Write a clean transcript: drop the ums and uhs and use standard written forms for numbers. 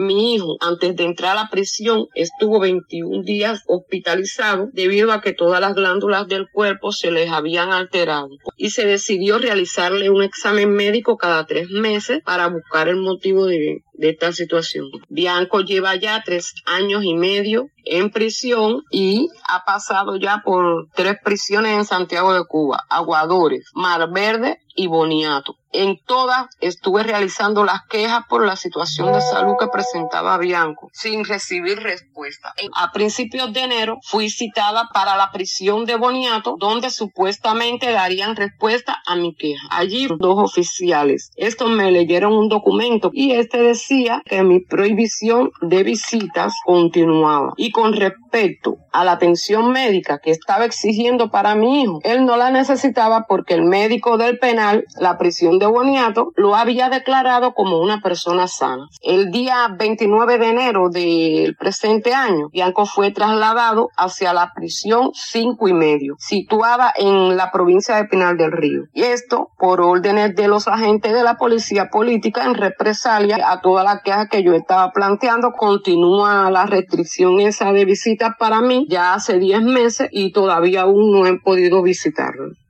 Mi hijo, antes de entrar a la prisión, estuvo 21 días hospitalizado debido a que todas las glándulas del cuerpo se les habían alterado y se decidió realizarle un examen médico cada 3 meses para buscar el motivo de esta situación. Bianco lleva ya 3 años y medio en prisión y ha pasado ya por 3 prisiones en Santiago de Cuba, Aguadores, Mar Verde y Boniato. En todas estuve realizando las quejas por la situación de salud que presentaba Bianco, sin recibir respuesta. A principios de enero fui citada para la prisión de Boniato, donde supuestamente darían respuesta a mi queja. Allí 2 oficiales. Estos me leyeron un documento y decía que mi prohibición de visitas continuaba. Y con respecto a la atención médica que estaba exigiendo para mi hijo, él no la necesitaba porque el médico del penal, la prisión de Boniato, lo había declarado como una persona sana. El día 29 de enero del presente año, Bianco fue trasladado hacia la prisión 5 y medio, situada en la provincia de Pinar del Río. Y esto por órdenes de los agentes de la policía política en represalia a toda la queja que yo estaba planteando. Continúa la restricción esa de visitas para mí ya hace 10 meses y todavía aún no he podido visitarlo.